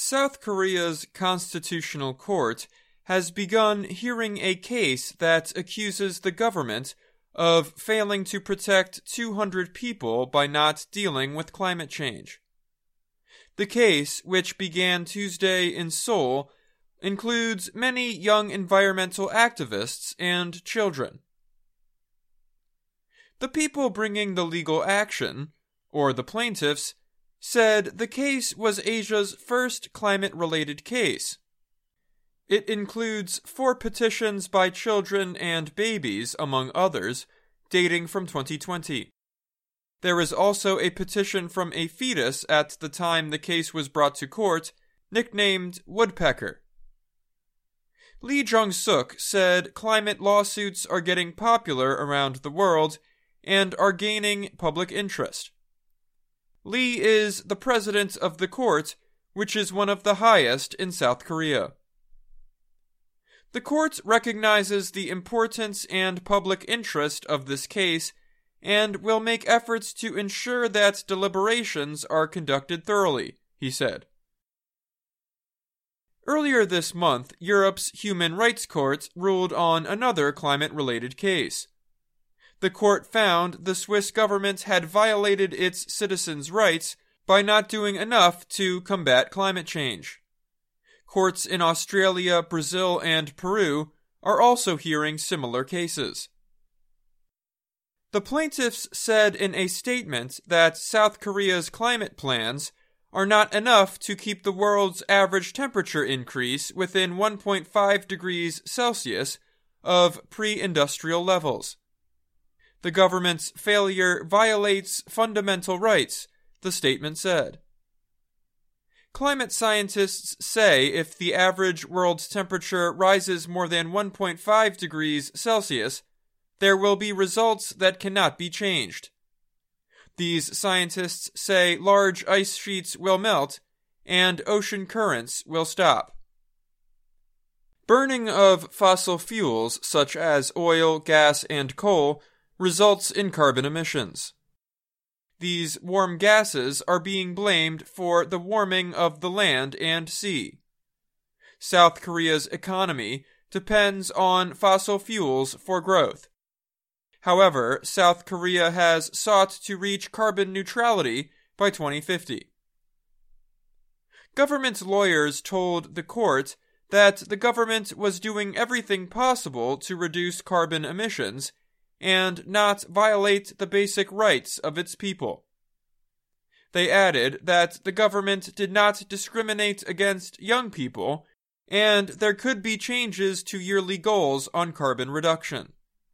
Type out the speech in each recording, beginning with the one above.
South Korea's Constitutional Court has begun hearing a case that accuses the government of failing to protect 200 people by not dealing with climate change. The case, which began Tuesday in Seoul, includes many young environmental activists and children. The people bringing the legal action, or the plaintiffs, said the case was Asia's first climate-related case. It includes 4 petitions by children and babies, among others, dating from 2020. There is also a petition from a fetus at the time the case was brought to court, nicknamed Woodpecker. Lee Jong-suk said climate lawsuits are getting popular around the world and are gaining public interest. Lee is the president of the court, which is one of the highest in South Korea. The court recognizes the importance and public interest of this case and will make efforts to ensure that deliberations are conducted thoroughly, he said. Earlier this month, Europe's Human Rights Court ruled on another climate-related case. The court found the Swiss government had violated its citizens' rights by not doing enough to combat climate change. Courts in Australia, Brazil, and Peru are also hearing similar cases. The plaintiffs said in a statement that South Korea's climate plans are not enough to keep the world's average temperature increase within 1.5 degrees Celsius of pre-industrial levels. The government's failure violates fundamental rights, the statement said. Climate scientists say if the average world's temperature rises more than 1.5 degrees Celsius, there will be results that cannot be changed. These scientists say large ice sheets will melt and ocean currents will stop. Burning of fossil fuels such as oil, gas, and coal results in carbon emissions. These warm gases are being blamed for the warming of the land and sea. South Korea's economy depends on fossil fuels for growth. However, South Korea has sought to reach carbon neutrality by 2050. Government lawyers told the court that the government was doing everything possible to reduce carbon emissions and not violate the basic rights of its people. They added that the government did not discriminate against young people and there could be changes to yearly goals on carbon reduction.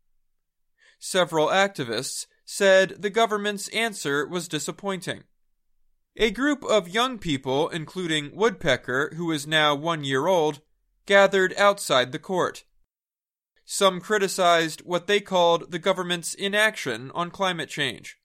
Several activists said the government's answer was disappointing. A group of young people, including Woodpecker, who is now 1 year old, gathered outside the court. Some criticized what they called the government's inaction on climate change.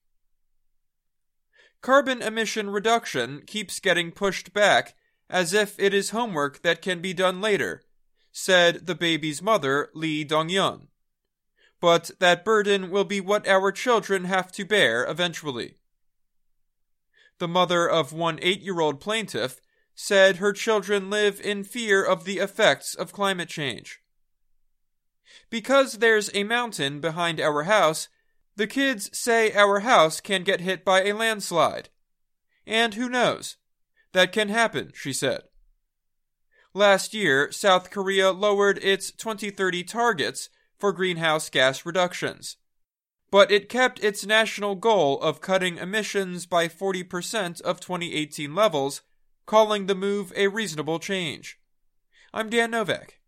Carbon emission reduction keeps getting pushed back as if it is homework that can be done later, said the baby's mother, Lee Dong-yeon. But that burden will be what our children have to bear eventually. The mother of one 8-year-old plaintiff said her children live in fear of the effects of climate change. Because there's a mountain behind our house, the kids say our house can get hit by a landslide. And who knows? That can happen, she said. Last year, South Korea lowered its 2030 targets for greenhouse gas reductions. But it kept its national goal of cutting emissions by 40% of 2018 levels, calling the move a reasonable change. I'm Dan Novak.